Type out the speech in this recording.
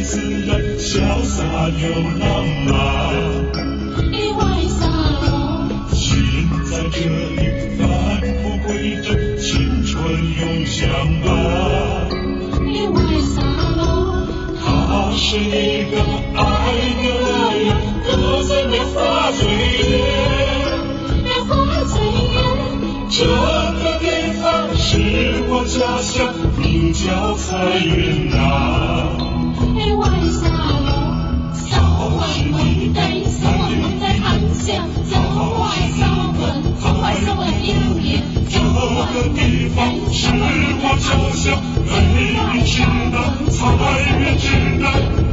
自然，潇洒流浪啊。 意外沙漏， 心在这里返璞归真，青春永相伴。 意外沙漏， 他是一个爱的人，歌声描画岁月， 描画岁月。 这个地方是我家乡，名叫彩云啊。 意外沙漏，扫文文地，扫文文地很像，走外扫文，走外扫文表演。 这个地方是我家乡，美丽之南，彩云之南。